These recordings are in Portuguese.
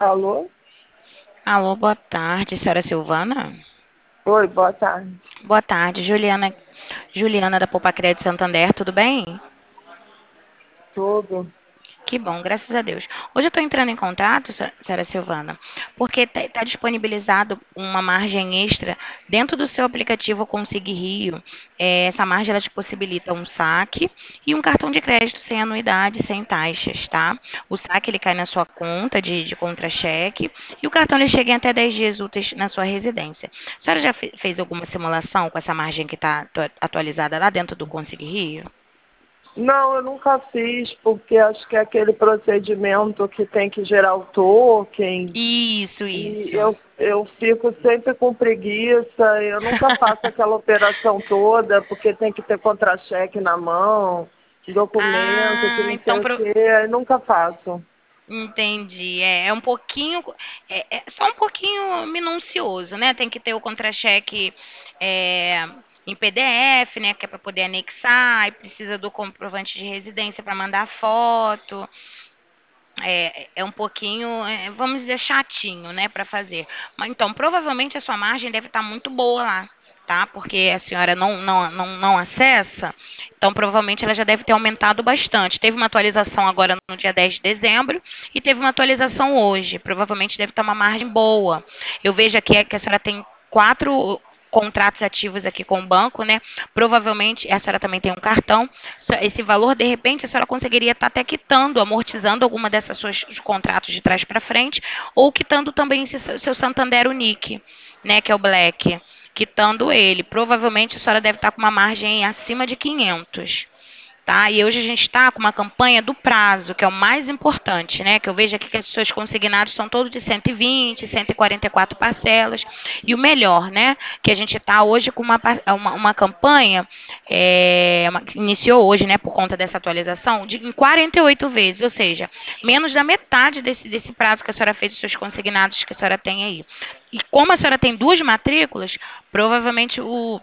Alô? Alô, boa tarde, senhora Silvana? Oi, boa tarde. Boa tarde, Juliana da Poupa Crédito Santander, tudo bem? Tudo. Que bom, graças a Deus. Hoje eu estou entrando em contato, senhora Silvana, porque está disponibilizado uma margem extra dentro do seu aplicativo Consigue Rio. Essa margem ela te possibilita um saque e um cartão de crédito sem anuidade, sem taxas, tá? O saque ele cai na sua conta de contra-cheque e o cartão ele chega em até 10 dias úteis na sua residência. A senhora já fez alguma simulação com essa margem que está atualizada lá dentro do Consigue Rio? Não, eu nunca fiz, porque acho que é aquele procedimento que tem que gerar o token. Isso, E isso. eu fico sempre com preguiça, eu nunca faço aquela operação toda, porque tem que ter contra-cheque na mão, documento, que Ah, não sei então o quê, aí nunca faço. entendi. É um pouquinho, é só um pouquinho minucioso, né? Tem que ter o contra-cheque é, em PDF, né? Que é para poder anexar, e precisa do comprovante de residência para mandar foto. É um pouquinho, vamos dizer, chatinho, né, para fazer. Mas então, provavelmente a sua margem deve estar muito boa lá, tá? Porque a senhora não acessa, então provavelmente ela já deve ter aumentado bastante. Teve uma atualização agora no dia 10 de dezembro e teve uma atualização hoje. Provavelmente deve estar uma margem boa. Eu vejo aqui que a senhora tem quatro contratos ativos aqui com o banco, né? Provavelmente a senhora também tem um cartão. Esse valor, de repente, a senhora conseguiria estar até quitando, amortizando alguma dessas suas contratos de trás para frente, ou quitando também esse seu Santander Unique, né? Que é o Black. Quitando ele. Provavelmente a senhora deve estar com uma margem acima de 500. Tá? E hoje a gente está com uma campanha do prazo, que é o mais importante, né? Que eu vejo aqui que os seus consignados são todos de 120, 144 parcelas. E o melhor, né? Que a gente está hoje com uma campanha, que iniciou hoje, né? Por conta dessa atualização, em 48 vezes, ou seja, menos da metade desse prazo que a senhora fez os seus consignados que a senhora tem aí. E como a senhora tem duas matrículas, provavelmente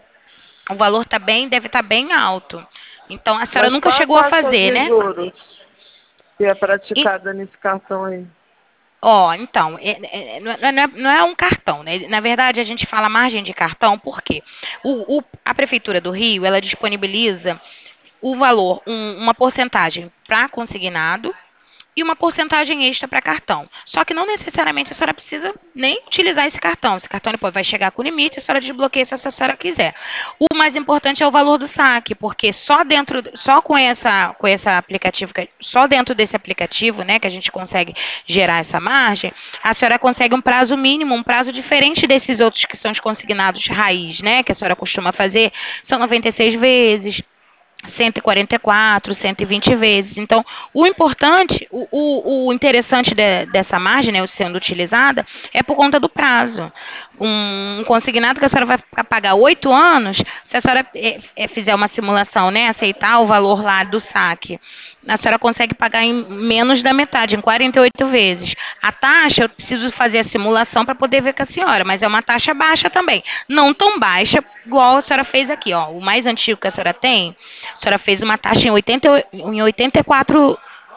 o valor deve estar bem alto. Então, a senhora Mas nunca qual a chegou a taxa fazer, de né? juros que é E, praticada nesse cartão aí? ó, então, não é um cartão, né? Na verdade, a gente fala margem de cartão porque a Prefeitura do Rio, ela disponibiliza o valor, uma porcentagem para consignado e uma porcentagem extra para cartão. Só que não necessariamente a senhora precisa nem utilizar esse cartão. Esse cartão depois vai chegar com limite, a senhora desbloqueia se a senhora quiser. O mais importante é o valor do saque, porque só com essa aplicativo, só dentro desse aplicativo, né, que a gente consegue gerar essa margem, a senhora consegue um prazo mínimo, um prazo diferente desses outros que são os consignados raiz, né, que a senhora costuma fazer, são 96 vezes, 144, 120 vezes. Então, o importante, o interessante dessa margem, né, sendo utilizada, é por conta do prazo. Um consignado que a senhora vai pagar 8 anos, se a senhora fizer uma simulação, né, aceitar o valor lá do saque, a senhora consegue pagar em menos da metade, em 48 vezes. A taxa, eu preciso fazer a simulação para poder ver com a senhora, mas é uma taxa baixa também. Não tão baixa, igual a senhora fez aqui, ó. O mais antigo que a senhora tem, a senhora fez uma taxa em 84,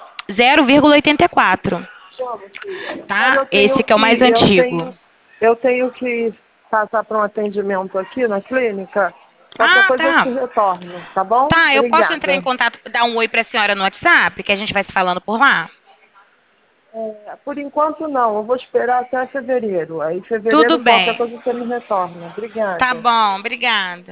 0,84, Mas tá? Esse que é o mais antigo. eu tenho que passar para um atendimento aqui na clínica. Qualquer Ah, coisa eu te tá. retorno, tá bom? Tá, eu posso entrar em Obrigada. contato, dar um oi para a senhora no WhatsApp, que a gente vai se falando por lá? Por enquanto não, eu vou esperar até fevereiro. Aí em Tudo fevereiro qualquer bem. coisa você me retorna. Tá Obrigada. bom, obrigada.